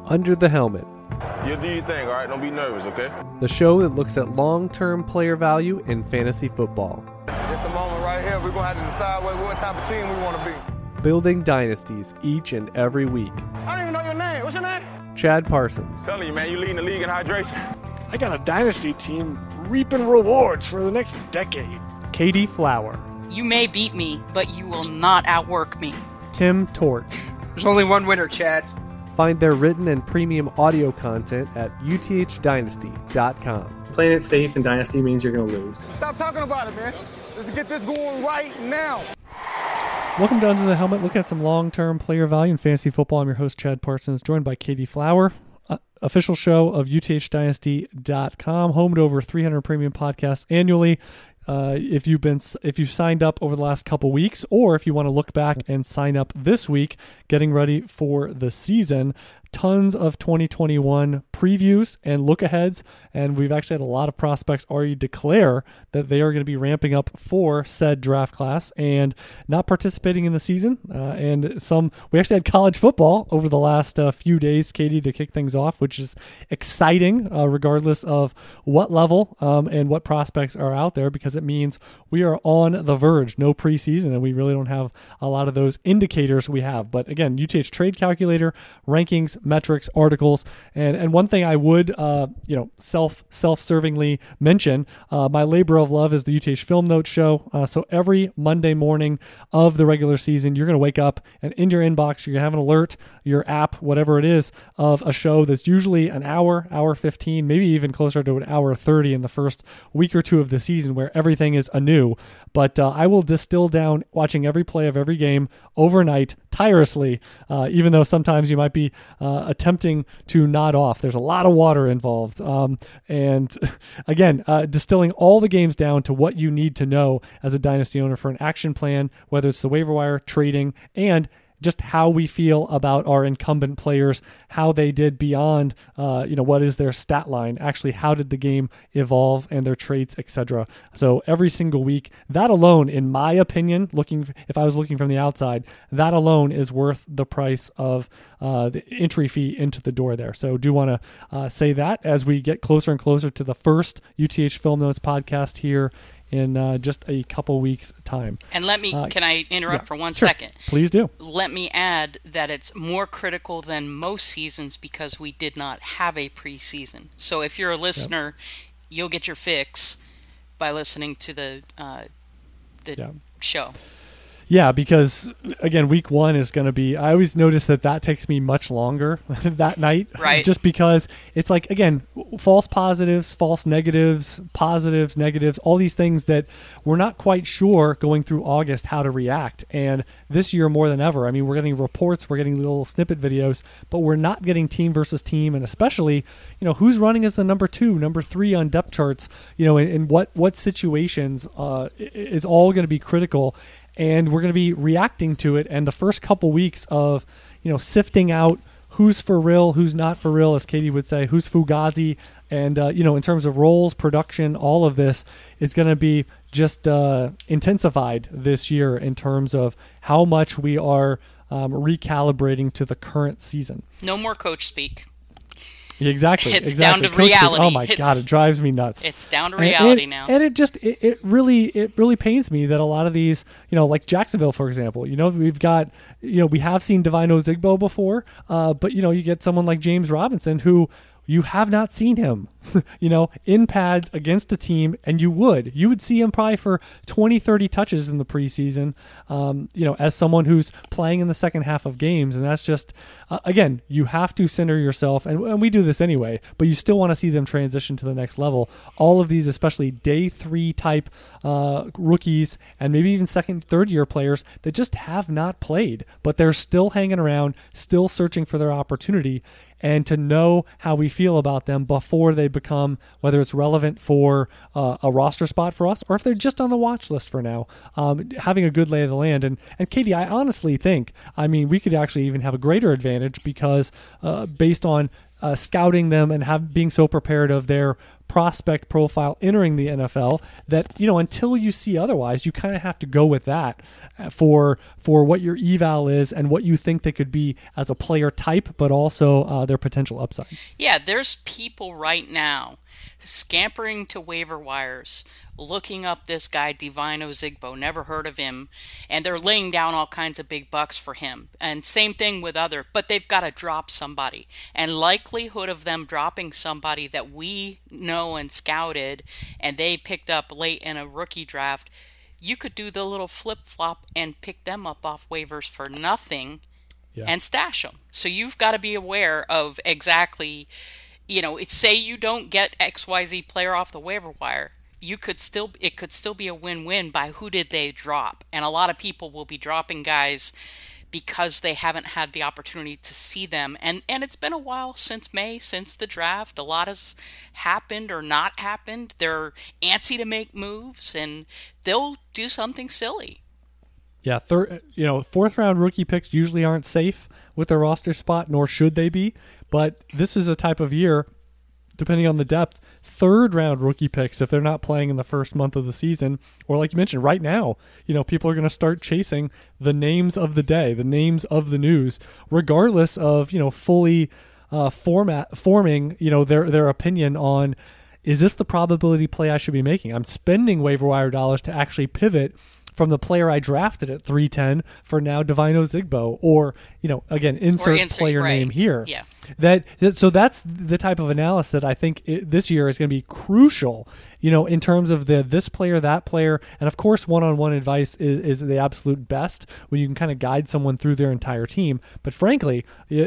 Under the Helmet. You do your thing, all right? Don't be nervous, okay? The show that looks at long-term player value in fantasy football. It's the moment right here. We're going to have to decide what type of team we want to be. Building dynasties each and every week. I don't even know your name. What's your name? Chad Parsons. Telling you, man, you leading the league in hydration. I got a dynasty team reaping rewards for the next decade. Katie Flower. You may beat me, but you will not outwork me. Tim Torch. There's only one winner, Chad. Find their written and premium audio content at uthdynasty.com. Playing it safe in Dynasty means you're going to lose. Stop talking about it, man. Let's get this going right now. Welcome to Under the Helmet. Look at some long-term player value in fantasy football. I'm your host, Chad Parsons, joined by Katie Flower. Official show of uthdynasty.com, home to over 300 premium podcasts annually. If you've signed up over the last couple weeks, or if you want to look back and sign up this week, getting ready for the season, tons of 2021 previews and look-aheads, and we've actually had a lot of prospects already declare that they are going to be ramping up for said draft class and not participating in the season. And we actually had college football over the last few days, Katie, to kick things off, which is exciting, regardless of what level and what prospects are out there, because it means we are on the verge. No preseason, and we really don't have a lot of those indicators we have. But again, UTH Trade Calculator, rankings, metrics, articles, and one thing I would self-servingly mention, my labor of love is the UTH Film Notes show. So every Monday morning of the regular season, you're going to wake up and in your inbox, you're going to have an alert, your app, whatever it is, of a show that's usually an hour 15, maybe even closer to an hour 30 in the first week or two of the season, where everything is anew. But I will distill down watching every play of every game overnight tirelessly, even though sometimes you might be attempting to nod off. There's a lot of water involved. And again, distilling all the games down to what you need to know as a dynasty owner for an action plan, whether it's the waiver wire, trading, and just how we feel about our incumbent players, how they did beyond, what is their stat line, actually how did the game evolve and their traits, etc. So every single week, that alone, in my opinion, if I was looking from the outside, that alone is worth the price of the entry fee into the door there. So do want to say that as we get closer and closer to the first UTH Film Notes podcast here in just a couple weeks' time. And can I interrupt for 1 sure. second? Please do. Let me add that it's more critical than most seasons because we did not have a preseason. So if you're a listener, you'll get your fix by listening to the show. Yeah, because, again, week one is going to be, I always notice that takes me much longer that night. Right. Just because it's like, again, false positives, false negatives, positives, negatives, all these things that we're not quite sure going through August how to react. And this year more than ever, I mean, we're getting reports, we're getting little snippet videos, but we're not getting team versus team. And especially, who's running as the number 2, number 3 on depth charts, in what situations is all going to be critical. And we're going to be reacting to it. And the first couple weeks of, sifting out who's for real, who's not for real, as Katie would say, who's fugazi. And, in terms of roles, production, all of this is going to be just intensified this year in terms of how much we are recalibrating to the current season. No more coach speak. Exactly. It's exactly. down to Coach reality. Oh my God, it drives me nuts. It's down to reality now. And it really pains me that a lot of these, like Jacksonville, for example, we've got, we have seen Divine Ozigbo before, but you get someone like James Robinson who you have not seen him, in pads against a team, and you would see him probably for 20, 30 touches in the preseason, as someone who's playing in the second half of games. And that's just, again, you have to center yourself, and we do this anyway, but you still want to see them transition to the next level. All of these, especially day 3 type rookies, and maybe even second, third year players that just have not played, but they're still hanging around, still searching for their opportunity. And to know how we feel about them before they become, whether it's relevant for a roster spot for us or if they're just on the watch list for now, having a good lay of the land. And Katie, I honestly think, we could actually even have a greater advantage because based on scouting them and being so prepared of their prospect profile entering the NFL that, until you see otherwise, you kind of have to go with that for what your eval is and what you think they could be as a player type, but also their potential upside. Yeah, there's people right now scampering to waiver wires, looking up this guy, Divine Ozigbo, never heard of him, and they're laying down all kinds of big bucks for him. And same thing with but they've got to drop somebody. And likelihood of them dropping somebody that we know and scouted and they picked up late in a rookie draft, you could do the little flip-flop and pick them up off waivers for nothing and stash them. So you've got to be aware of exactly, say you don't get XYZ player off the waiver wire, it could still be a win-win by who did they drop. And a lot of people will be dropping guys because they haven't had the opportunity to see them. And it's been a while since the draft. A lot has happened or not happened. They're antsy to make moves, and they'll do something silly. Yeah, fourth round rookie picks usually aren't safe with their roster spot, nor should they be. But this is a type of year, depending on the depth, third round rookie picks, if they're not playing in the first month of the season, or like you mentioned, right now, people are going to start chasing the names of the day, the names of the news, regardless of, fully forming, their opinion on, is this the probability play I should be making? I'm spending waiver wire dollars to actually pivot from the player I drafted at 310 for now Divine Ozigbo, or again, insert player name here. Yeah. So that's the type of analysis that I think this year is going to be crucial, in terms of this player, that player, and of course one-on-one advice is the absolute best when you can kind of guide someone through their entire team. But frankly,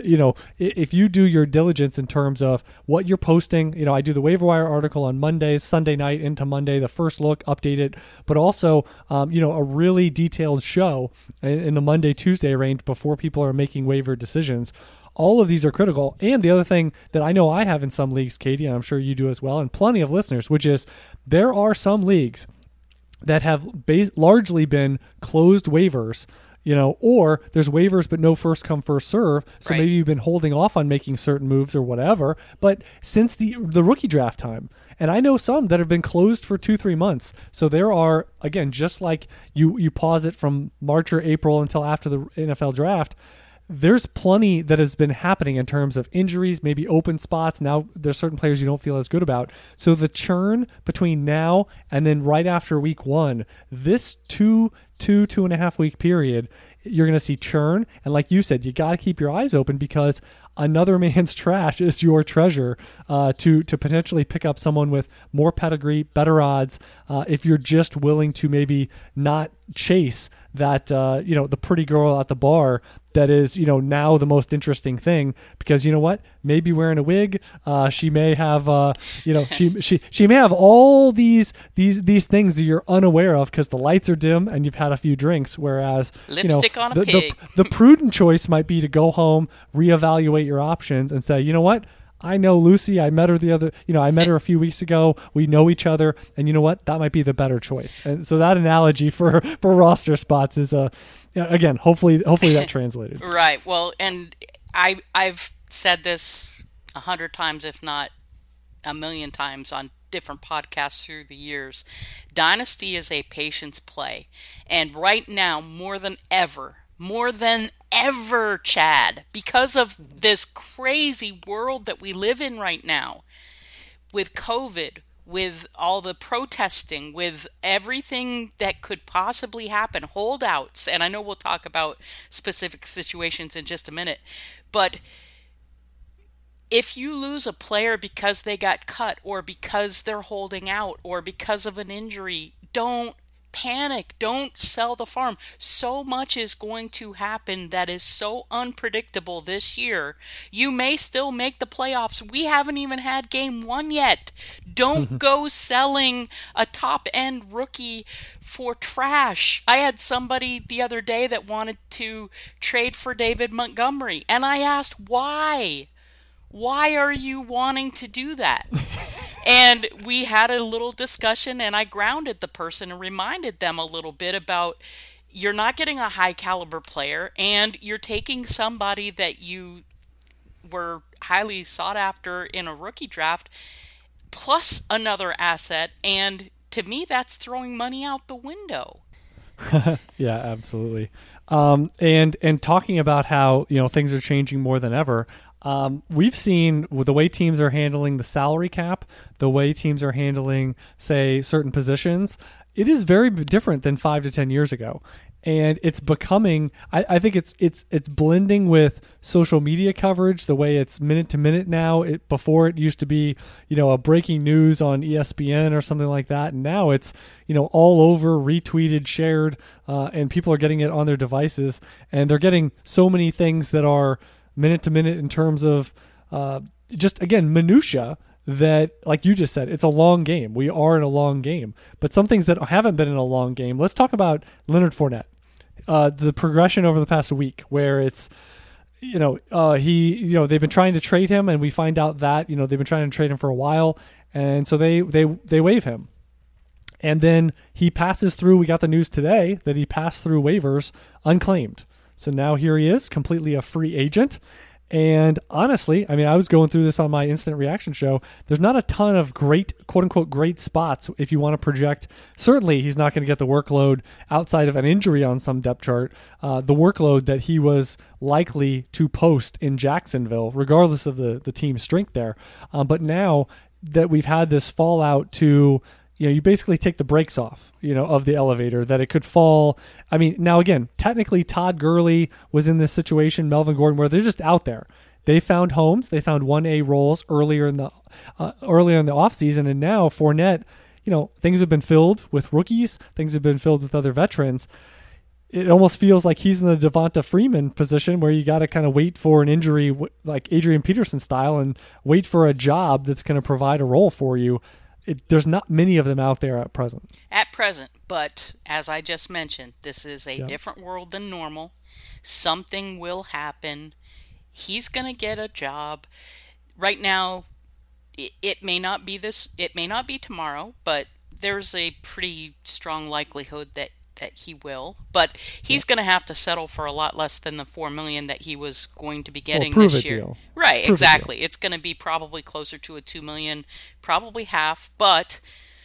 if you do your diligence in terms of what you're posting, I do the waiver wire article on Mondays, Sunday night into Monday, the first look, update it, but also, a really detailed show in the Monday, Tuesday range before people are making waiver decisions. All of these are critical. And the other thing that I know I have in some leagues, Katie, and I'm sure you do as well, and plenty of listeners, which is there are some leagues that have largely been closed waivers, or there's waivers but no first come first serve. So maybe you've been holding off on making certain moves or whatever. But since the rookie draft time, and I know some that have been closed for 2-3 months. So there are, again, just like you pause it from March or April until after the NFL draft, there's plenty that has been happening in terms of injuries, maybe open spots. Now there's certain players you don't feel as good about. So the churn between now and then right after week 1, this 2.5 week period, you're going to see churn. And like you said, you got to keep your eyes open because another man's trash is your treasure to potentially pick up someone with more pedigree, better odds, if you're just willing to maybe not chase that, the pretty girl at the bar that is, now the most interesting thing, because you know what? Maybe wearing a wig, she may have, she may have all these things that you're unaware of because the lights are dim and you've had a few drinks. Whereas, lipstick on a pig. The prudent choice might be to go home, reevaluate your options, and say, you know what? I know Lucy. I met her I met her a few weeks ago. We know each other, and you know what? That might be the better choice. And so that analogy for roster spots is again, hopefully that translated. Right. Well, and I've said this 100 times, if not a million times, on different podcasts through the years. Dynasty is a patience play, and right now more than ever, Chad, because of this crazy world that we live in right now, with COVID, with all the protesting, with everything that could possibly happen, holdouts, and I know we'll talk about specific situations in just a minute, but if you lose a player because they got cut or because they're holding out or because of an injury, don't panic. Don't sell the farm. So much is going to happen that is so unpredictable this year. You may still make the playoffs. We haven't even had game 1 yet. Don't go selling a top-end rookie for trash. I had somebody the other day that wanted to trade for David Montgomery, and I asked, why? Why are you wanting to do that? And we had a little discussion, and I grounded the person and reminded them a little bit about, you're not getting a high caliber player, and you're taking somebody that you were highly sought after in a rookie draft, plus another asset. And to me, that's throwing money out the window. Yeah, absolutely. And talking about how, things are changing more than ever. We've seen with the way teams are handling the salary cap, the way teams are handling, say, certain positions, it is very different than 5 to 10 years ago. And it's becoming, I think it's blending with social media coverage, the way it's minute to minute now. Before it used to be, a breaking news on ESPN or something like that. And now it's, all over, retweeted, shared, and people are getting it on their devices. And they're getting so many things that are minute to minute in terms of just, again, minutia that, like you just said, it's a long game. We are in a long game. But some things that haven't been in a long game, let's talk about Leonard Fournette. The progression over the past week where it's, they've been trying to trade him, and we find out that, they've been trying to trade him for a while. And so they waive him. And then he passes through. We got the news today that he passed through waivers unclaimed. So now here he is, completely a free agent. And honestly, I was going through this on my instant reaction show. There's not a ton of great, quote unquote, great spots if you want to project. Certainly, he's not going to get the workload outside of an injury on some depth chart, the workload that he was likely to post in Jacksonville, regardless of the team's strength there. But now that we've had this fallout to, you basically take the brakes off, of the elevator, that it could fall. Now again, technically Todd Gurley was in this situation, Melvin Gordon, where they're just out there. They found homes. They found 1A roles earlier in the offseason, and now Fournette, things have been filled with rookies. Things have been filled with other veterans. It almost feels like he's in the Devonta Freeman position where you got to kind of wait for an injury, like Adrian Peterson style, and wait for a job that's going to provide a role for you. There's not many of them out there at present. But as I just mentioned, this is a different world than normal. Something will happen. He's going to get a job. Right now, it may not be tomorrow, but there's a pretty strong likelihood that he will. But he's going to have to settle for a lot less than the $4 million that he was going to be getting this year. Deal. Right, Prove exactly. It's going to be probably closer to a $2 million, probably half. But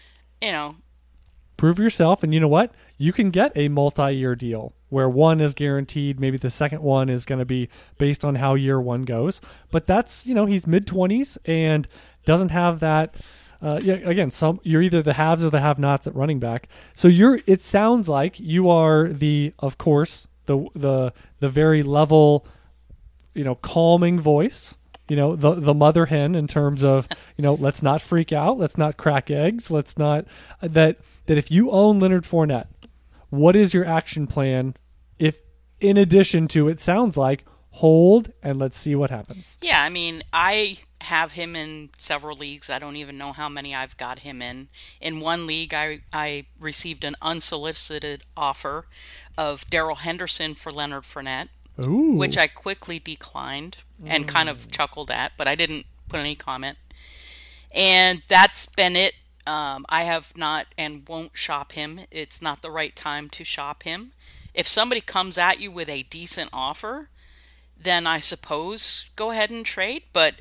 prove yourself, and you know what? You can get a multi-year deal where one is guaranteed. Maybe the second one is going to be based on how year one goes. But that's, he's mid-20s and doesn't have that. Again, you're either the haves or the have-nots at running back. So it sounds like you are of course, the very level, calming voice, the mother hen in terms of, let's not freak out, let's not crack eggs, let's not that if you own Leonard Fournette, what is your action plan? If in addition to, it sounds like, hold and let's see what happens. Yeah, I have him in several leagues. I don't even know how many I've got him in. In one league, I received an unsolicited offer of Darrell Henderson for Leonard Fournette, Ooh. Which I quickly declined and kind of chuckled at, but I didn't put any comment. And that's been it. I have not and won't shop him. It's not the right time to shop him. If somebody comes at you with a decent offer, then I suppose go ahead and trade. But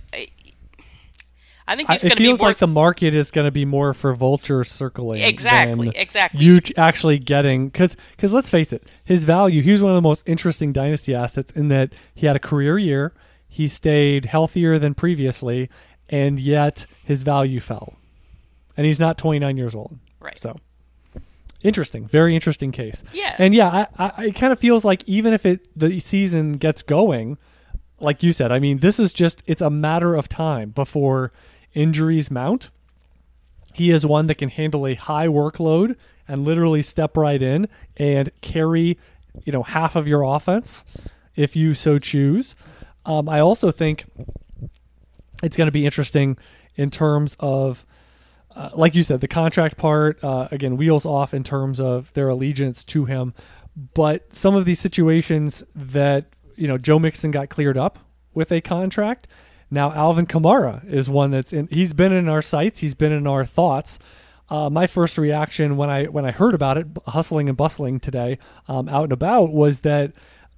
I think he's going to be more. It feels like the market is going to be more for vulture circling. Exactly. You actually getting, because let's face it, his value. He was one of the most interesting dynasty assets in that he had a career year, he stayed healthier than previously, and yet his value fell. And he's not 29 years old. Right. So interesting, very interesting case. Yeah. And yeah, it kind of feels like even if the season gets going, like you said, this is it's a matter of time before injuries mount. He is one that can handle a high workload and literally step right in and carry, half of your offense if you so choose. I also think it's going to be interesting in terms of, like you said, the contract part, again, wheels off in terms of their allegiance to him. But some of these situations that, Joe Mixon got cleared up with a contract. Now Alvin Kamara is one he's been in our sights. He's been in our thoughts. My first reaction when I heard about it, hustling and bustling today, out and about, was that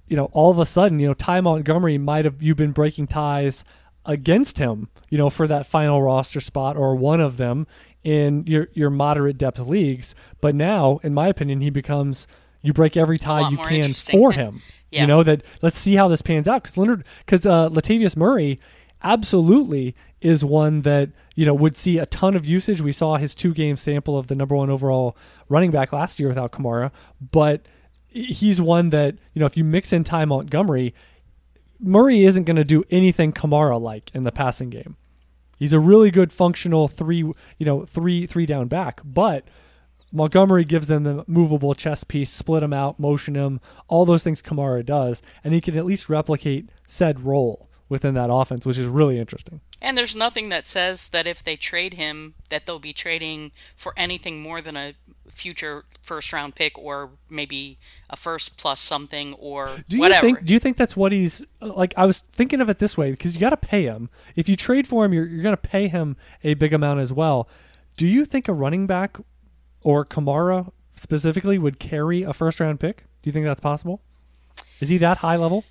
all of a sudden, Ty Montgomery you've been breaking ties against him, for that final roster spot or one of them in your moderate depth leagues. But now, in my opinion, he becomes, you break every tie you can for him. Yeah. That let's see how this pans out, because Latavius Murray absolutely is one that would see a ton of usage. We saw his 2-game sample of the number 1 overall running back last year without Kamara, but he's one that if you mix in Ty Montgomery, Murray isn't going to do anything Kamara-like in the passing game. He's a really good functional three down back, but Montgomery gives them the movable chess piece, split him out, motion him, all those things Kamara does, and he can at least replicate said role within that offense, which is really interesting. And there's nothing that says that if they trade him, that they'll be trading for anything more than a future first-round pick or maybe a first plus something or whatever. Do you think that's what he's like? I was thinking of it this way, because you got to pay him. If you trade for him, you're going to pay him a big amount as well. Do you think a running back or Kamara specifically would carry a first-round pick? Do you think that's possible? Is he that high level?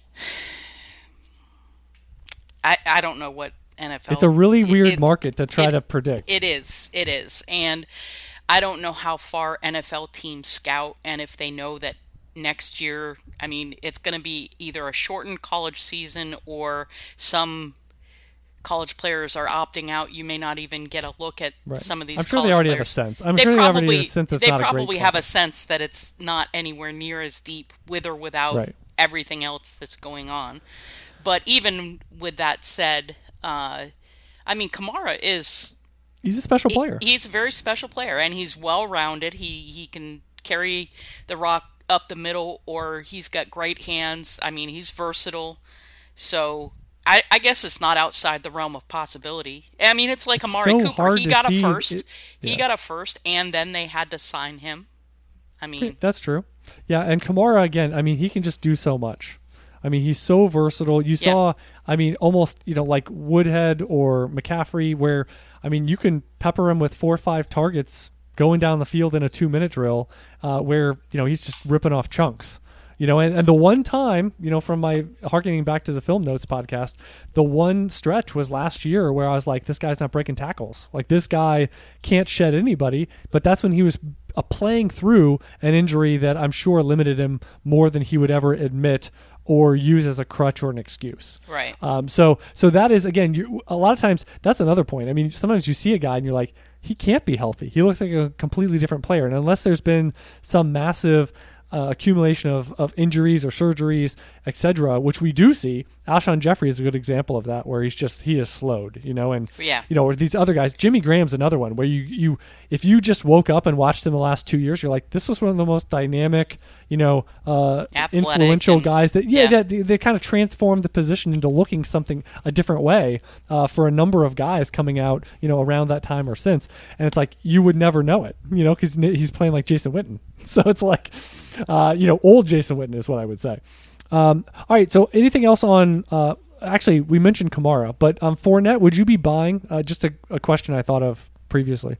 I don't know what NFL... It's a really weird market to try to predict. It is. And I don't know how far NFL teams scout, and if they know that next year, it's going to be either a shortened college season or some college players are opting out. You may not even get a look at some of these college players. I'm sure they already have a sense. They probably have a sense that it's not anywhere near as deep with or without everything else that's going on. But even with that said, Kamara is... He's a special player. He's a very special player, and he's well-rounded. He can carry the rock up the middle, or he's got great hands. He's versatile. So I guess it's not outside the realm of possibility. It's like Amari Cooper. He got a first. He got a first, and then they had to sign him. That's true. Yeah, and Kamara, again, he can just do so much. He's so versatile. You saw, almost, like Woodhead or McCaffrey, where, you can pepper him with 4 or 5 targets going down the field in a 2-minute drill, where, he's just ripping off chunks. And the one time, from my harkening back to the Film Notes podcast, the one stretch was last year where I was like, this guy's not breaking tackles. Like, this guy can't shed anybody. But that's when he was playing through an injury that I'm sure limited him more than he would ever admit or use as a crutch or an excuse. Right. So that is, again, a lot of times that's another point. Sometimes you see a guy and you're like, he can't be healthy. He looks like a completely different player. And unless there's been some massive accumulation of injuries or surgeries, etc., which we do see. Alshon Jeffrey is a good example of that, where he is slowed, or these other guys. Jimmy Graham's another one where you if you just woke up and watched him the last 2 years, you're like, this was one of the most dynamic, influential guys that they kind of transformed the position into looking something a different way for a number of guys coming out, around that time or since. And it's like, you would never know it, because he's playing like Jason Witten. So it's like, old Jason Witten is what I would say. All right. So anything else on, actually we mentioned Kamara, but Fournette, would you be buying? Just a question I thought of previously.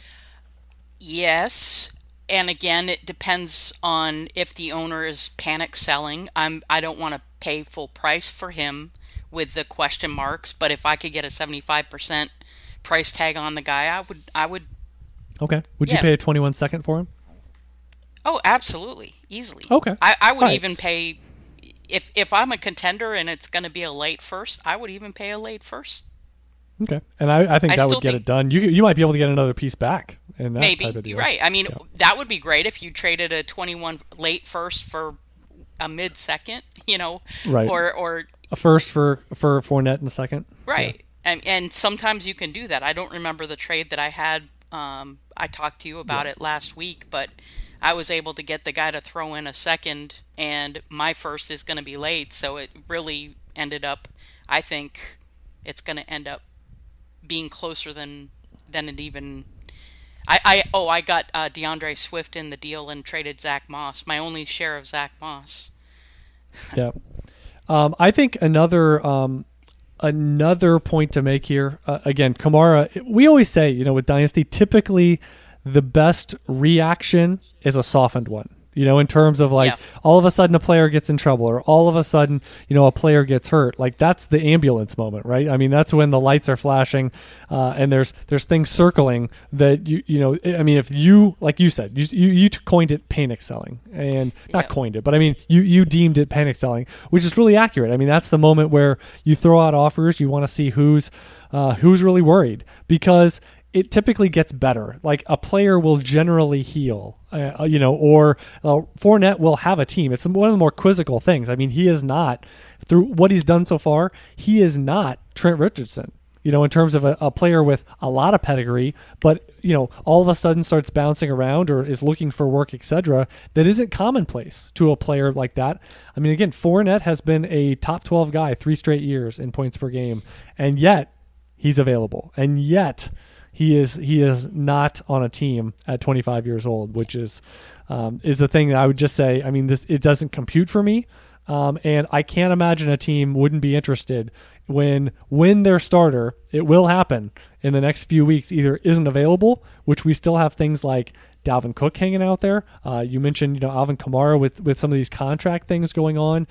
Yes. And again, it depends on if the owner is panic selling. I don't want to pay full price for him with the question marks, but if I could get a 75% price tag on the guy, I would. Okay. Would you pay a 21 second for him? Oh, absolutely. Easily. Okay. I would even pay, if I'm a contender and it's going to be a late first, I would even pay a late first. Okay. And I think that would get it done. You might be able to get another piece back in that maybe, type of deal. Right. That would be great if you traded a 21 late first for a mid-second, right. Or a first for Fournette in a second. Right. Yeah. And sometimes you can do that. I don't remember the trade that I had. I talked to you about it last week, but I was able to get the guy to throw in a second, and my first is going to be late, so it really ended up, I think it's going to end up being closer than it even... I got DeAndre Swift in the deal and traded Zach Moss, my only share of Zach Moss. Yeah. I think another point to make here, again, Kamara, we always say, with Dynasty, typically the best reaction is a softened one. in terms of like all of a sudden a player gets in trouble or all of a sudden, a player gets hurt. Like that's the ambulance moment, right? I mean, that's when the lights are flashing and there's things circling that if you, like you said, you coined it panic selling and not coined it, but I mean, you deemed it panic selling, which is really accurate. I mean, that's the moment where you throw out offers. You want to see who's really worried, because it typically gets better. Like a player will generally heal, or Fournette will have a team. It's one of the more quizzical things. I mean, he is not, through what he's done so far, he is not Trent Richardson, in terms of a player with a lot of pedigree, but, all of a sudden starts bouncing around or is looking for work, etc. That isn't commonplace to a player like that. I mean, again, Fournette has been a top 12 guy 3 straight years in points per game, and yet he's available. And yet he is not on a team at 25 years old, which is the thing that I would just say. I mean, it doesn't compute for me, and I can't imagine a team wouldn't be interested when their starter, it will happen in the next few weeks, either isn't available, which we still have things like Dalvin Cook hanging out there. You mentioned Alvin Kamara with some of these contract things going on.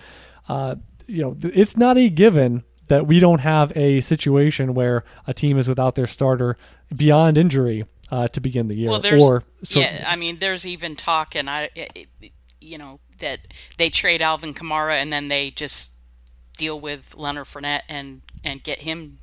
It's not a given that we don't have a situation where a team is without their starter beyond injury to begin the year. Well, there's even talk, and that they trade Alvin Kamara and then they just deal with Leonard Fournette and get him,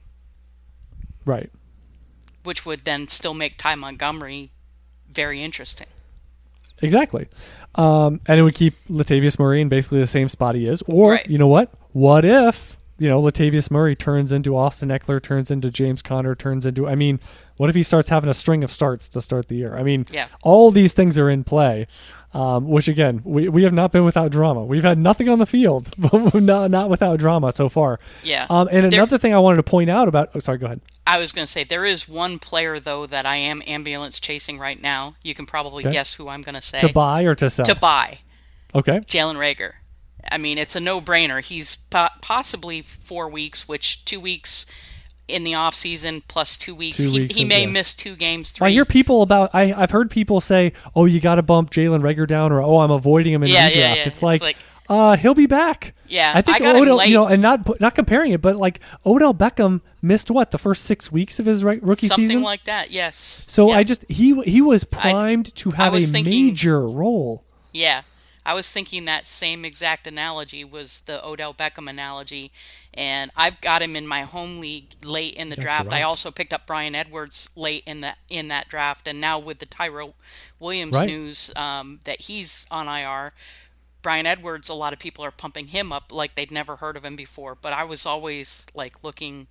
right? Which would then still make Ty Montgomery very interesting. Exactly, and it would keep Latavius Murray in basically the same spot he is. Or right. You know what? What if Latavius Murray turns into Austin Eckler, turns into James Conner, what if he starts having a string of starts to start the year? I mean, all these things are in play, which again, we have not been without drama. We've had nothing on the field, but not without drama so far. Yeah. And another thing I wanted to point out about, sorry, go ahead. I was going to say, there is one player, though, that I am ambulance chasing right now. You can probably guess who I'm going to say. To buy or to sell? To buy. Okay. Jalen Reagor. I mean, it's a no-brainer. He's possibly 4 weeks, which 2 weeks in the off season plus 2 weeks. He may miss 2 games. 3. I hear people I've heard people say, "Oh, you got to bump Jalen Reagor down," or "Oh, I'm avoiding him in redraft." Yeah. It's like he'll be back. Yeah, I think Odell, and not comparing it, but like Odell Beckham missed the first 6 weeks of his rookie season, something like that. Yes. So he was primed to have a major role. Yeah. I was thinking that same exact analogy was the Odell Beckham analogy, and I've got him in my home league late in the draft. Right. I also picked up Bryan Edwards late in that draft, and now with the Tyrell Williams news that he's on IR, Bryan Edwards, a lot of people are pumping him up like they'd never heard of him before. But I was always looking,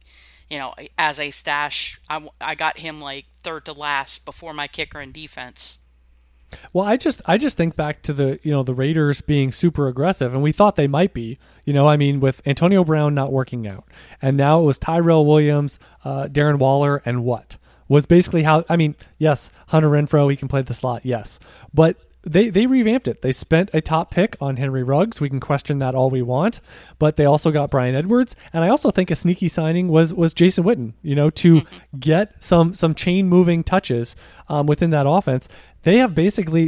as a stash. I got him third to last before my kicker and defense. Well, I just think back to the Raiders being super aggressive, and we thought they might be. With Antonio Brown not working out, and now it was Tyrell Williams, Darren Waller, and what was basically how. Yes, Hunter Renfrow, he can play the slot, yes, but they revamped it. They spent a top pick on Henry Ruggs. We can question that all we want, but they also got Bryan Edwards, and I also think a sneaky signing was Jason Witten. To get some chain moving touches within that offense. They have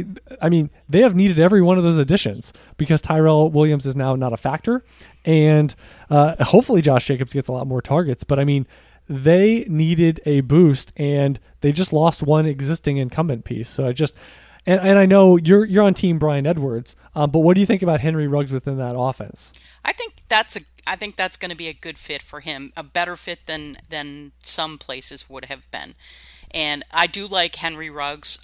they have needed every one of those additions because Tyrell Williams is now not a factor, and hopefully Josh Jacobs gets a lot more targets. But they needed a boost, and they just lost one existing incumbent piece. So and I know you're on team Bryan Edwards, but what do you think about Henry Ruggs within that offense? I think that's going to be a good fit for him, a better fit than some places would have been. And I do like Henry Ruggs.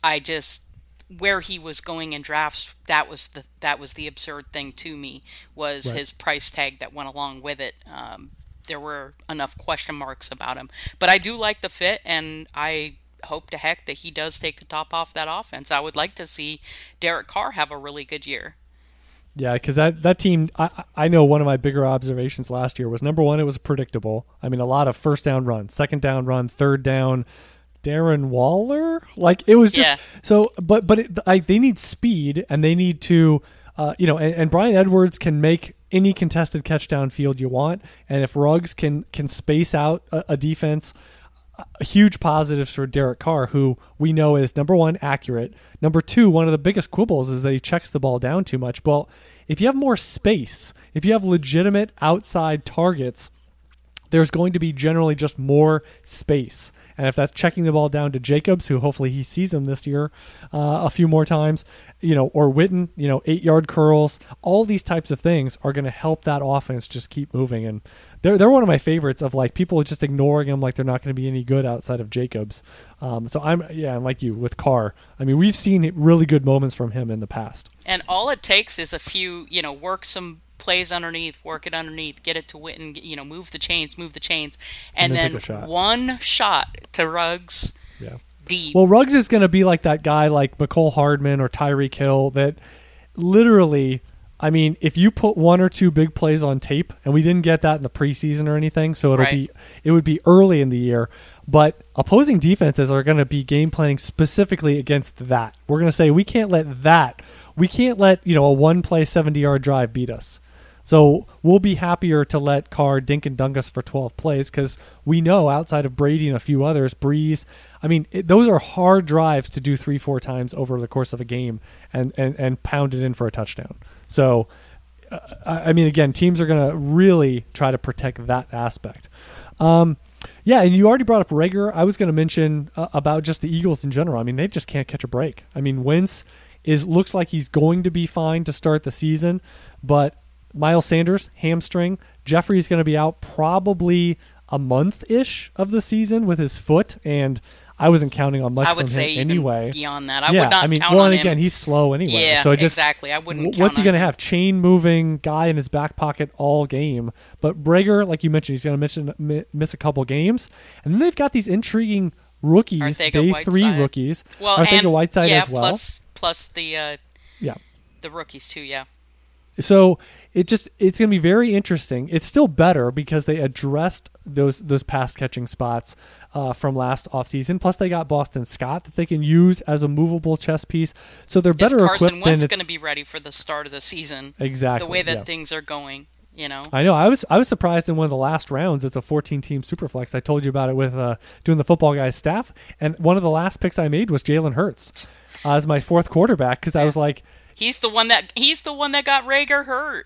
Where he was going in drafts, that was the absurd thing to me, was his price tag that went along with it. There were enough question marks about him. But I do like the fit, and I hope to heck that he does take the top off that offense. I would like to see Derek Carr have a really good year. Yeah, because that team, I know one of my bigger observations last year was, number one, it was predictable. A lot of first down run, second down run, third down, Darren Waller, it was just so. But they need speed, and they need to, and Bryan Edwards can make any contested catch downfield you want, and if Ruggs can space out a defense, huge positives for Derek Carr, who we know is, number one, accurate. Number two, one of the biggest quibbles is that he checks the ball down too much. Well, if you have more space, if you have legitimate outside targets, there's going to be generally just more space. And if that's checking the ball down to Jacobs, who hopefully he sees him this year a few more times, or Witten, 8-yard curls, all these types of things are going to help that offense just keep moving. And they're one of my favorites of like people just ignoring them like they're not going to be any good outside of Jacobs. So I'm like you with Carr. I mean, we've seen really good moments from him in the past. And all it takes is a few, work some plays underneath, work it underneath, get it to Witten, move the chains, and then one shot to Ruggs deep. Well, Ruggs is going to be like that guy like McCole Hardman or Tyreek Hill that literally, I mean, if you put one or two big plays on tape, and we didn't get that in the preseason or anything, so it would be early in the year, but opposing defenses are going to be game planning specifically against that. We're going to say we can't let a one-play 70-yard drive beat us. So we'll be happier to let Carr dink and dunk us for 12 plays because we know outside of Brady and a few others, Breeze, I mean, those are hard drives to do 3-4 times over the course of a game and pound it in for a touchdown. So, I mean, again, teams are going to really try to protect that aspect. And you already brought up Reagor. I was going to mention about just the Eagles in general. I mean, they just can't catch a break. I mean, Wentz looks like he's going to be fine to start the season, but Miles Sanders, hamstring. Jeffrey's going to be out probably a month-ish of the season with his foot, and I wasn't counting on much from him anyway. Beyond that, I would not count on him. Again, he's slow anyway. Yeah, so exactly. I wouldn't. What's he going to have? Chain-moving guy in his back pocket all game. But Reagor, like you mentioned, he's going to miss a couple games, and then they've got these intriguing rookies, day 3 rookies. Well, Arcega-Whiteside as well. Plus the rookies too. Yeah. So it's going to be very interesting. It's still better because they addressed those pass catching spots from last offseason. Plus they got Boston Scott that they can use as a movable chess piece. So they're better equipped. Carson Wentz going to be ready for the start of the season. Exactly. The way that things are going, I know. I was surprised in one of the last rounds. It's a 14-team Superflex. I told you about it with doing the Football Guys staff. And one of the last picks I made was Jalen Hurts as my fourth quarterback because I was like, He's the one that got Reagor hurt.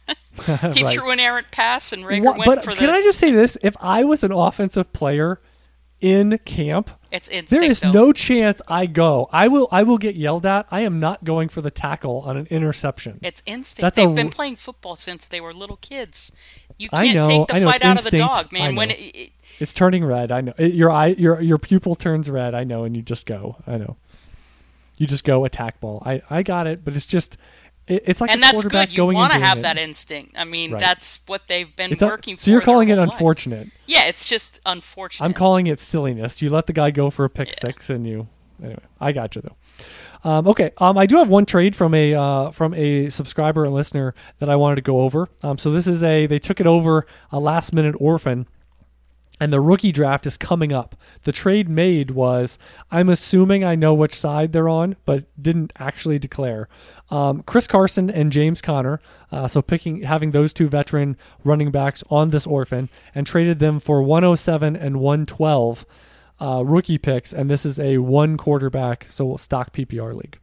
He threw an errant pass and Reagor went for the... Can I just say this? If I was an offensive player in camp, it's instinct, there is no chance I go. I will get yelled at. I am not going for the tackle on an interception. It's instinct. They've been playing football since they were little kids. You can't take the fight out of the dog, man. When it's turning red, I know. Your pupil turns red, I know, and you just go. I know. You just go attack ball. I got it, but it's just it's like and a quarterback going into it. And that's good. You want to have that instinct. I mean, that's what they've been working for. So you're calling it unfortunate. Yeah, it's just unfortunate. I'm calling it silliness. You let the guy go for a pick six, and anyway. I got you though. Okay. I do have one trade from a subscriber and listener that I wanted to go over. So this is they took it over a last minute orphan. And the rookie draft is coming up. The trade made was, I'm assuming I know which side they're on, but didn't actually declare. Chris Carson and James Conner, so having those two veteran running backs on this orphan, and traded them for 107 and 112 rookie picks, and this is a one quarterback, so stock PPR league.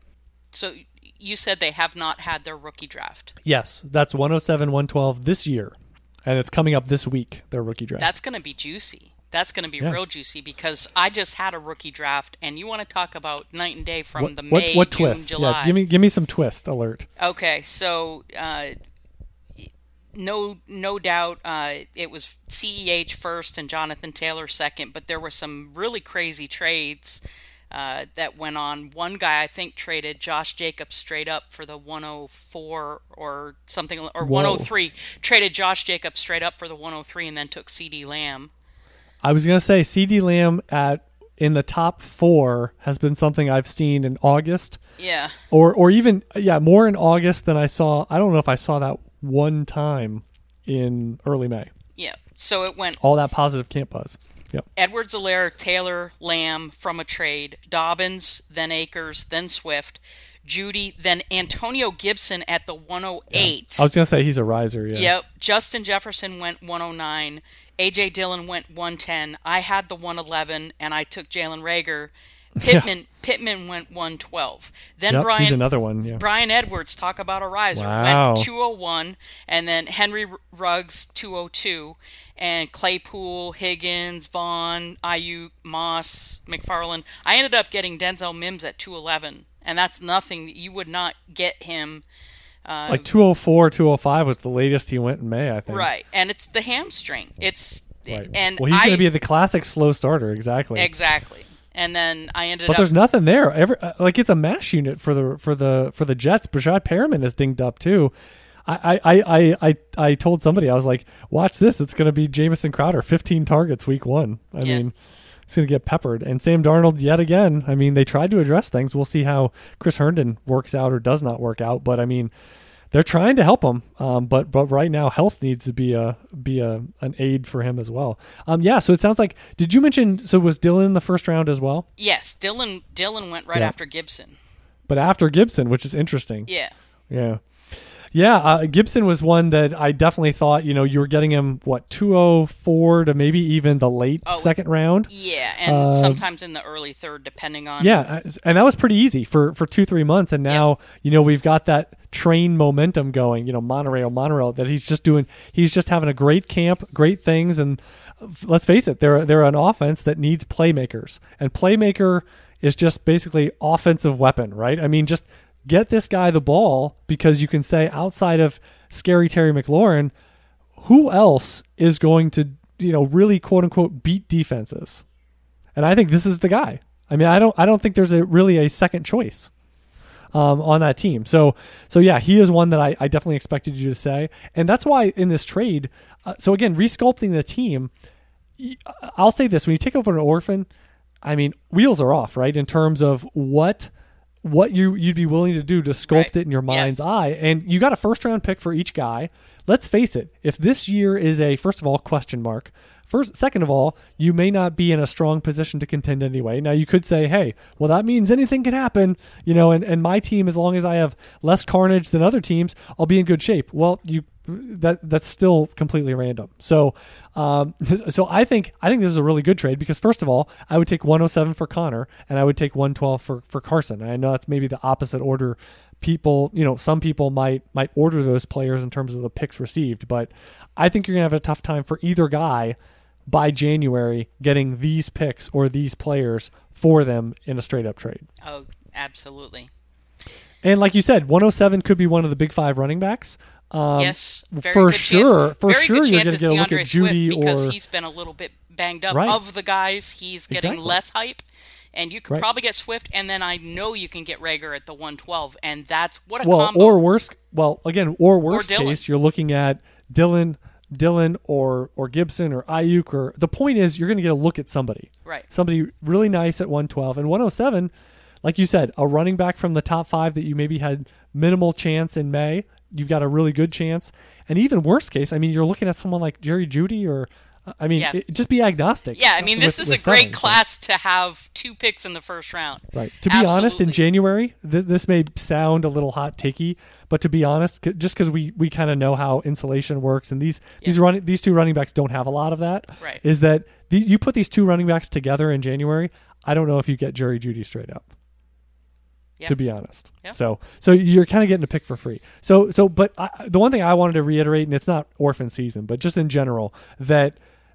So you said they have not had their rookie draft? Yes, that's 107, 112 this year. And it's coming up this week, their rookie draft. That's going to be juicy. That's going to be real juicy because I just had a rookie draft, and you want to talk about night and day from May, June, twist? July. Yeah, give me some twist alert. Okay, so no doubt it was CEH first and Jonathan Taylor second, but there were some really crazy trades that went on. One guy, I think, traded Josh Jacobs straight up for the 104 or something, or 103. Traded Josh Jacobs straight up for the 103 and then took CeeDee Lamb. I was going to say CeeDee Lamb in the top 4 has been something I've seen in August. Yeah. Or even, more in August than I saw. I don't know if I saw that one time in early May. Yeah. So it went... all that positive camp buzz. Yep. Edwards-Helaire, Taylor, Lamb from a trade, Dobbins, then Akers, then Swift, Judy, then Antonio Gibson at the 108. Yeah. I was going to say he's a riser. Yeah. Yep. Justin Jefferson went 109. A.J. Dillon went 110. I had the 111, and I took Jalen Reagor. Pittman went 112. Then he's another one. Yeah. Brian Edwards, talk about a riser, Wow. went 201, and then Henry Ruggs 202, and Claypool, Higgins, Vaughn, Ayuk, Moss, McFarland. I ended up getting Denzel Mims at 211, and that's nothing. You would not get him. Like 204, 205 was the latest he went in May, I think. Right, and it's the hamstring. It's right. And well, he's going to be the classic slow starter. Exactly. And then I ended but up. There's nothing there. It's a mash unit for the Jets. Brashad Perriman is dinged up too. I told somebody, I was like, watch this. It's going to be Jamison Crowder, 15 targets week 1. I mean, he's going to get peppered. And Sam Darnold yet again. I mean, they tried to address things. We'll see how Chris Herndon works out or does not work out. But I mean, they're trying to help him. But right now, health needs to be an aid for him as well. So it sounds like. Did you mention? So was Dillon in the first round as well? Yes, Dillon went right after Gibson. But after Gibson, which is interesting. Yeah. Gibson was one that I definitely thought, you were getting him, 204 to maybe even the late second round? Yeah, and sometimes in the early third, depending on... Yeah, and that was pretty easy for 2-3 months, and now, we've got that train momentum going, monorail, that he's just having a great camp, great things, and let's face it, they're an offense that needs playmakers, and playmaker is just basically offensive weapon, right? I mean, just... get this guy the ball, because you can say outside of scary Terry McLaurin, who else is going to, really quote unquote beat defenses? And I think this is the guy. I mean, I don't think there's really a second choice on that team. So yeah, he is one that I definitely expected you to say. And that's why in this trade, so again, resculpting the team, I'll say this, when you take over an orphan, I mean, wheels are off, right? In terms of what you'd be willing to do to sculpt it in your mind's eye. And you got a first round pick for each guy. Let's face it, if this year is a, first of all, question mark, second of all, you may not be in a strong position to contend anyway. Now you could say, hey, well, that means anything can happen, and my team, as long as I have less carnage than other teams, I'll be in good shape. Well, that's still completely random. So I think this is a really good trade, because first of all, I would take 107 for Connor, and I would take 112 for Carson. I know that's maybe the opposite order. People, some people might order those players in terms of the picks received, but I think you're gonna have a tough time for either guy by January getting these picks or these players for them in a straight up trade. Oh, absolutely. And like you said, 107 could be one of the big 5 running backs. Yes, very for good sure. Chance. For very sure, good you're chance going to get a look DeAndre at Judy, Swift, because or he's been a little bit banged up. Right. Of the guys, he's getting less hype, and you could Right. probably get Swift, and then I know you can get Reagor at the 112, and that's what a combo. Or worst Dillon. case, you're looking at Dillon or Gibson or Ayuk, or the point is you're going to get a look at somebody. Right. Somebody really nice at 112 and 107. Like you said, a running back from the top 5 that you maybe had minimal chance in May, you've got a really good chance. And even worst case, I mean, you're looking at someone like Jerry Jeudy, or just be agnostic. Yeah, I mean, this is a great seven, class to have 2 picks in the first round. Right. To be honest, in January, this may sound a little hot takey, but to be honest, just because we kind of know how insulation works, and these 2 running backs don't have a lot of that, right. Is that you put these 2 running backs together in January, I don't know if you get Jerry Jeudy straight up. Yeah. To be honest. Yeah. So you're kind of getting a pick for free. But the one thing I wanted to reiterate, and it's not orphan season, but just in general, that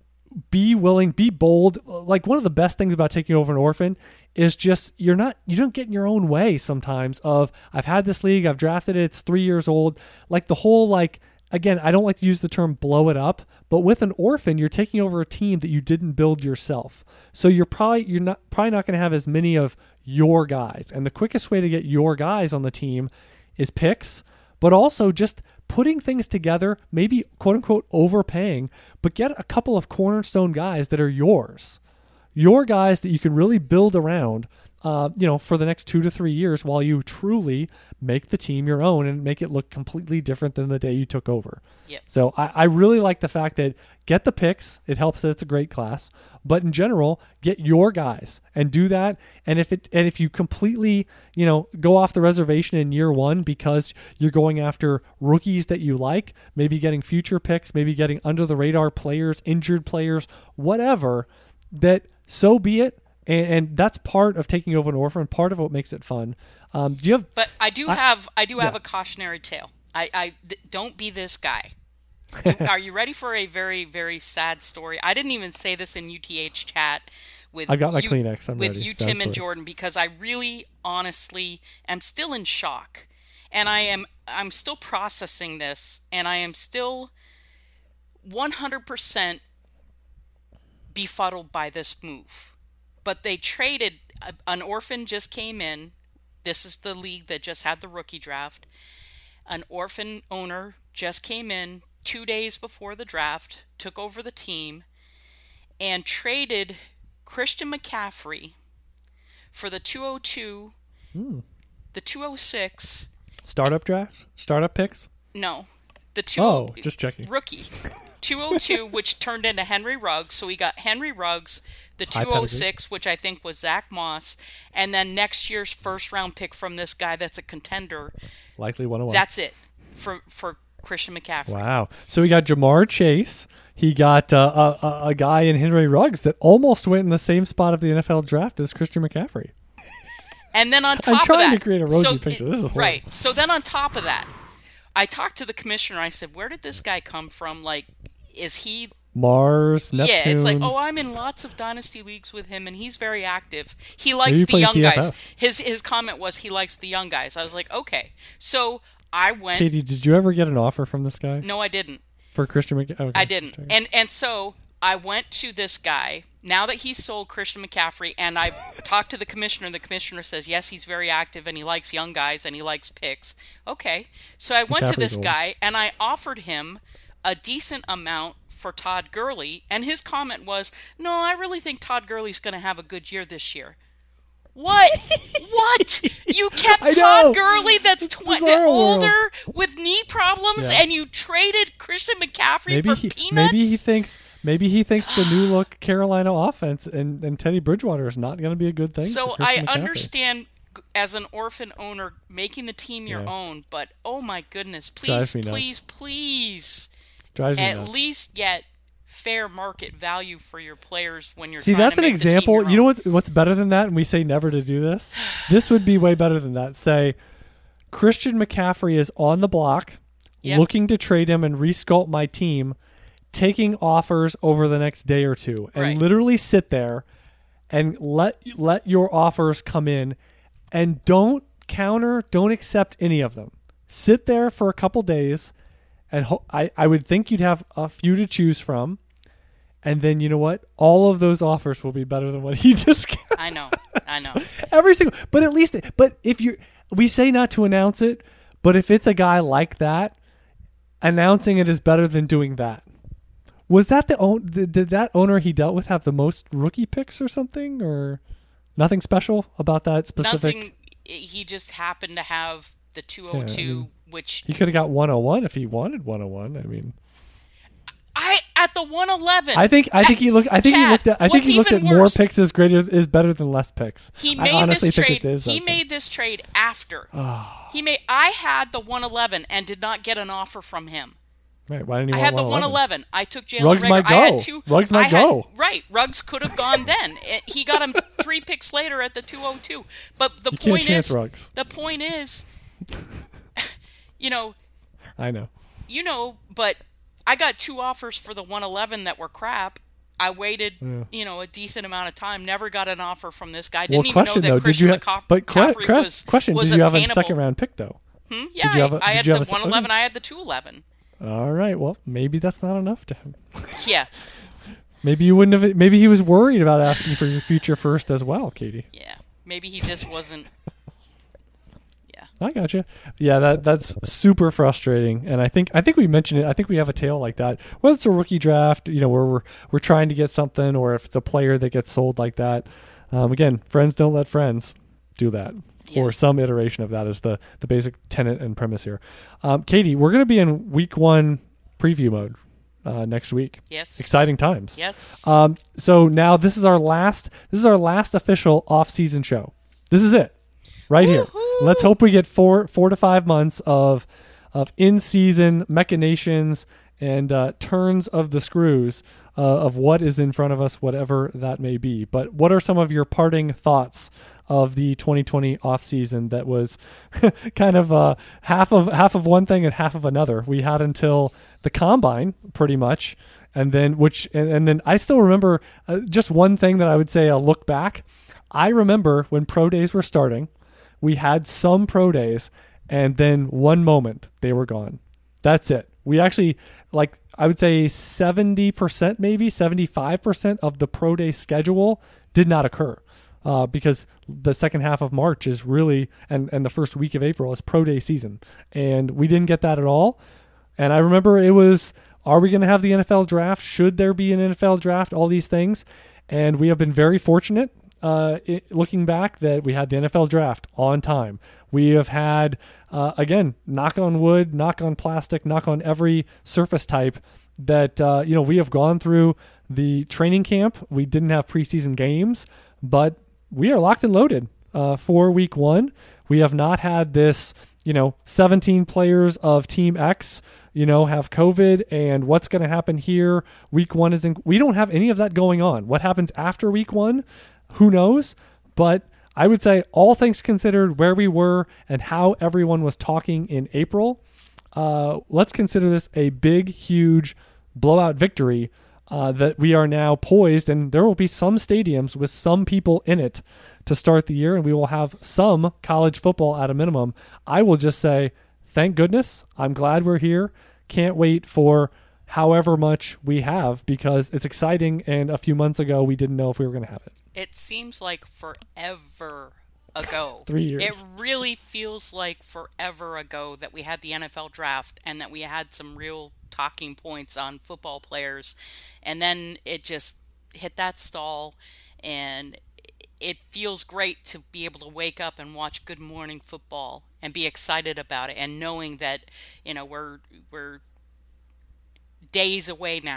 be willing, be bold. Like, one of the best things about taking over an orphan is just you don't get in your own way sometimes of, I've had this league, I've drafted it, it's 3 years old. Like, the whole, again, I don't like to use the term blow it up, but with an orphan, you're taking over a team that you didn't build yourself. So you're probably not going to have as many of your guys. And the quickest way to get your guys on the team is picks, but also just putting things together, maybe quote unquote overpaying, but get a couple of cornerstone guys that are yours. Your guys that you can really build around, for the next 2 to 3 years, while you truly make the team your own and make it look completely different than the day you took over. Yep. So I really like the fact that get the picks. It helps that it's a great class, but in general, get your guys and do that. And if you completely, go off the reservation in year one because you're going after rookies that you like, maybe getting future picks, maybe getting under the radar players, injured players, whatever, that so be it. And that's part of taking over an orphan, part of what makes it fun. Do you have? But I do have a cautionary tale. Don't be this guy. Are you ready for a very, very sad story? I didn't even say this in UTH chat with I've got my Kleenex. I'm with ready. you, Sad Tim, story. and Jordan, because I really, honestly, am still in shock, and I'm still processing this, and I am still 100% befuddled by this move. But they traded an orphan just came in. This is the league that just had the rookie draft. An orphan owner just came in 2 days before the draft, took over the team, and traded Christian McCaffrey for the 202, the 206. Startup drafts? Startup picks? No. The just checking. Rookie. 202, which turned into Henry Ruggs. So we got Henry Ruggs, the High 206, which I think was Zach Moss, and then next year's first-round pick from this guy that's a contender. Likely 101. That's it for Christian McCaffrey. Wow. So we got Jamar Chase. He got a guy in Henry Ruggs that almost went in the same spot of the NFL draft as Christian McCaffrey. And then on top I'm of that... trying to create a rosy picture. This is horrible. Right. So then on top of that, I talked to the commissioner. I said, where did this guy come from? Like, is he... Mars, Neptune. Yeah, it's like, I'm in lots of dynasty leagues with him, and he's very active. He likes Maybe the young plays guys. DFS. His comment was he likes the young guys. I was like, okay. So I went... Katie, did you ever get an offer from this guy? No, I didn't. For Christian McCaffrey? Okay, I didn't. And so I went to this guy, now that he's sold Christian McCaffrey, and I've talked to the commissioner, and the commissioner says, yes, he's very active, and he likes young guys, and he likes picks. Okay. So I went to this old. guy, and I offered him a decent amount for Todd Gurley, and his comment was, no, I really think Todd Gurley's going to have a good year this year. What? What? You kept I know. Todd Gurley that's bizarre older world. with knee problems, Yeah. and you traded Christian McCaffrey for peanuts? Maybe he thinks the new look Carolina offense and Teddy Bridgewater is not going to be a good thing. So for Christian I McCaffrey. understand as an orphan owner making the team your own, but oh my goodness, Drives please, me nuts. please, Drives me at nuts. least get fair market value for your players when you're See, trying that's to an make the team example. your You know own. what's better than that? And we say never to do this. This would be way better than that. Say, Christian McCaffrey is on the block, Yep. looking to trade him and resculpt my team, taking offers over the next day or two, and Right. literally sit there and let your offers come in, and don't accept any of them. Sit there for a couple days, and I would think you'd have a few to choose from. And then you know what? All of those offers will be better than what he just got. I know. Every single. But at least. But if we say not to announce it, but if it's a guy like that, announcing it is better than doing that. Was that did that owner he dealt with have the most rookie picks or something, or nothing special about that specific? Nothing. He just happened to have the 202, which he could have got 101 if he wanted 101. I mean. At the 111. I think he looked. I think Chad, he looked at more picks is better than less picks. He I made honestly this think trade. it is He that made this trade after. I had the 111 and did not get an offer from him. Right? Why didn't he I want had the 111? 111. I took Jalen Ruggs Rager. might I had go. two. Ruggs might go. Right. Ruggs could have gone then. He got him 3 picks later at the 202. But the You can't point chance is, Ruggs. the point is, I know. but I got 2 offers for the 111 that were crap. I waited, a decent amount of time. Never got an offer from this guy. Didn't even know that Christian McCaffrey was did you have a obtainable. second round pick though? Yeah, I had the 111. I had the 211. All right. Well, maybe that's not enough to him. Yeah. Maybe you wouldn't have. Maybe he was worried about asking for your future first as well, Katie. Yeah. Maybe he just wasn't. I gotcha. Yeah, that's super frustrating, and I think we mentioned it. I think we have a tale like that. Whether it's a rookie draft, where we're trying to get something, or if it's a player that gets sold like that. Again, friends don't let friends do that, or some iteration of that is the basic tenet and premise here. Katie, we're going to be in week 1 preview mode. next week. Yes. Exciting times. Yes. So now this is our last official off-season show. This is it. Right here. Let's hope we get 4 to 5 months of in-season machinations and turns of the screws of what is in front of us, whatever that may be. But what are some of your parting thoughts of the 2020 offseason that was kind of half of one thing and half of another? We had until the combine, pretty much, and then then I still remember just one thing that I would say. I'll look back. I remember when pro days were starting, we had some pro days, and then one moment they were gone. That's it. We actually, I would say 70%, maybe 75% of the pro day schedule did not occur because the second half of March is really, and the first week of April is pro day season. And we didn't get that at all. And I remember it was, are we going to have the NFL draft? Should there be an NFL draft? All these things. And we have been very fortunate looking back that we had the NFL draft on time. We have had, again, knock on wood, knock on plastic, knock on every surface type that, we have gone through the training camp. We didn't have preseason games, but we are locked and loaded for week 1. We have not had this, 17 players of Team X, have COVID and what's going to happen here. Week 1 we don't have any of that going on. What happens after week 1? Who knows? But I would say, all things considered, where we were and how everyone was talking in April, let's consider this a big, huge blowout victory that we are now poised, and there will be some stadiums with some people in it to start the year, and we will have some college football at a minimum. I will just say, thank goodness. I'm glad we're here. Can't wait for however much we have, because it's exciting, and a few months ago we didn't know if we were going to have it. It seems like forever ago. 3 years. It really feels like forever ago that we had the NFL draft and that we had some real talking points on football players. And then it just hit that stall, and it feels great to be able to wake up and watch Good Morning Football and be excited about it, and knowing that, we're days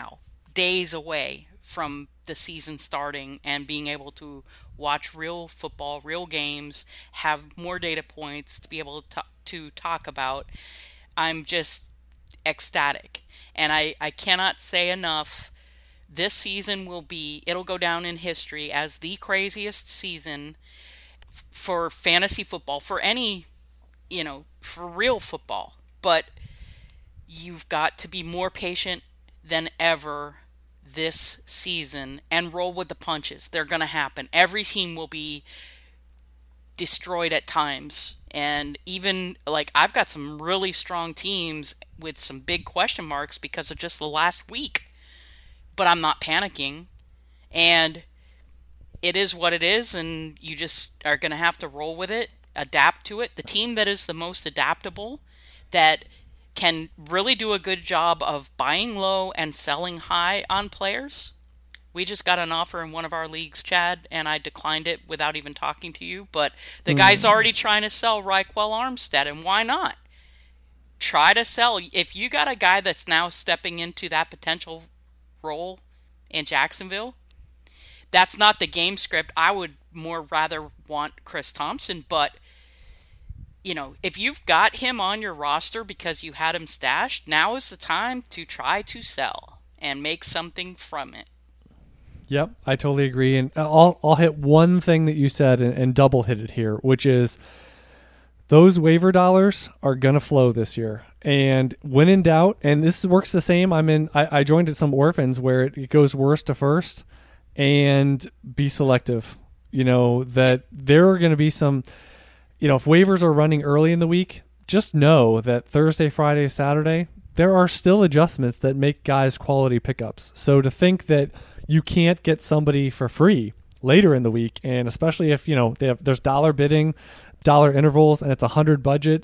away from the season starting, and being able to watch real football, real games, have more data points to be able to talk about. I'm just ecstatic. And I cannot say enough, this season it'll go down in history as the craziest season for fantasy football, for any, for real football. But you've got to be more patient than ever this season and roll with the punches. They're going to happen. Every team will be destroyed at times. And even, I've got some really strong teams with some big question marks because of just the last week. But I'm not panicking. And it is what it is, and you just are going to have to roll with it, adapt to it. The team that is the most adaptable, that can really do a good job of buying low and selling high on players. We just got an offer in one of our leagues, Chad, and I declined it without even talking to you. But the guy's already trying to sell Raquel Armstead, and why not? Try to sell. If you got a guy that's now stepping into that potential role in Jacksonville, that's not the game script. I would more rather want Chris Thompson, but if you've got him on your roster because you had him stashed, now is the time to try to sell and make something from it. Yep, I totally agree. And I'll hit one thing that you said and double hit it here, which is those waiver dollars are going to flow this year. And when in doubt, and this works the same, I joined at some orphans where it goes worst to first, and be selective. That there are going to be some, if waivers are running early in the week, just know that Thursday, Friday, Saturday, there are still adjustments that make guys quality pickups. So to think that you can't get somebody for free later in the week, and especially if, there's dollar bidding, dollar intervals, and it's $100 budget,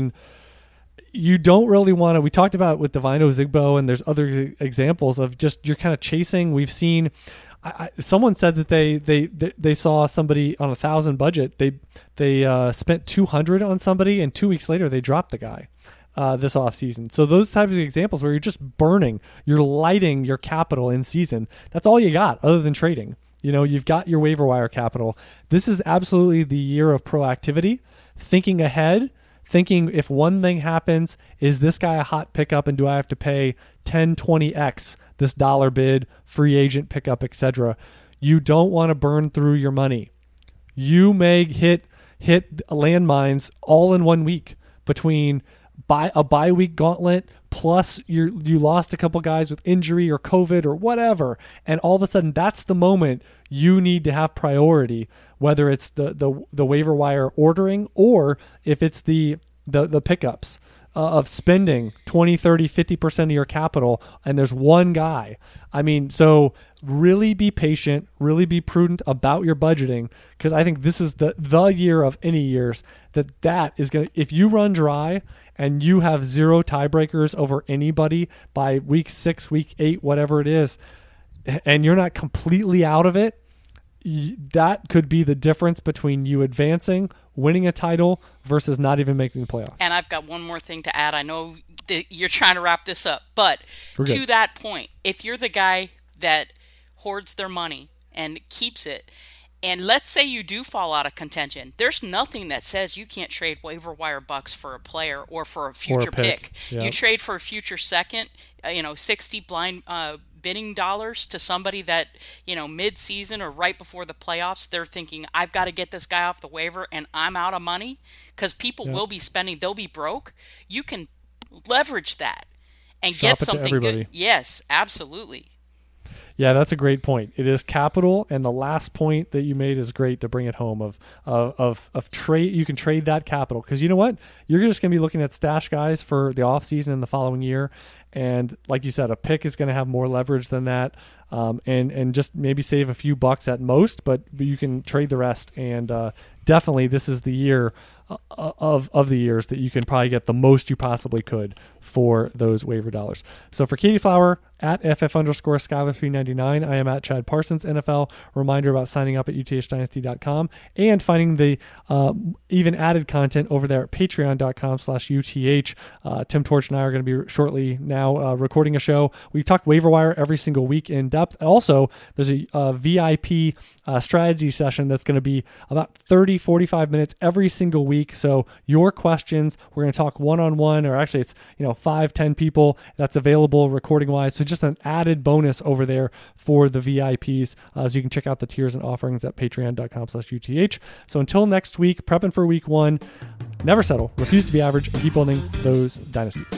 you don't really want to. We talked about with Divino Zigbo, and there's other examples of just you're kind of chasing. We've seen someone said that they saw somebody on $1,000 budget. They spent $200 on somebody, and 2 weeks later they dropped the guy. this offseason. So those types of examples where you're just burning, you're lighting your capital in season. That's all you got other than trading. You've got your waiver wire capital. This is absolutely the year of proactivity, thinking ahead, thinking if one thing happens, is this guy a hot pickup and do I have to pay 10, 20x this dollar bid, free agent pickup, etc. You don't want to burn through your money. You may hit landmines all in 1 week between a bye week gauntlet plus you lost a couple guys with injury or COVID or whatever, and all of a sudden that's the moment you need to have priority, whether it's the waiver wire ordering or if it's the pickups of spending 20, 30, 50% of your capital and there's one guy. So really be patient, really be prudent about your budgeting, because I think this is the year of any years that is going to, if you run dry and you have zero tiebreakers over anybody by week 6, week 8, whatever it is, and you're not completely out of it, that could be the difference between you advancing, winning a title versus not even making the playoffs. And I've got one more thing to add. I know that you're trying to wrap this up, but to that point, if you're the guy that hoards their money and keeps it, and let's say you do fall out of contention, there's nothing that says you can't trade waiver wire bucks for a player or for a future pick. Yeah. You trade for a future second, 60 blind bidding dollars to somebody that, mid-season or right before the playoffs, they're thinking, I've got to get this guy off the waiver and I'm out of money, because people will be spending, they'll be broke. You can leverage that and get something good. Yes, absolutely. Yeah, that's a great point. It is capital, and the last point that you made is great to bring it home of trade. You can trade that capital, because you know what? You're just going to be looking at stash guys for the offseason and the following year, and like you said, a pick is going to have more leverage than that, and just maybe save a few bucks at most, but you can trade the rest, and definitely this is the year of the years that you can probably get the most you possibly could for those waiver dollars. So for Katie Flower, at FF_Skyler399, I am at Chad Parsons NFL. Reminder about signing up at uthdynasty.com and finding the even added content over there at patreon.com/UTH. Tim Torch and I are going to be shortly now recording a show. We talk waiver wire every single week in depth. Also, there's a VIP strategy session that's going to be about 30-45 minutes every single week. So your questions, we're going to talk one-on-one, or actually it's 5-10 people that's available recording wise. So just an added bonus over there for the VIPs. So you can check out the tiers and offerings at patreon.com/UTH. So until next week, prepping for week 1, never settle, refuse to be average, and keep building those dynasties.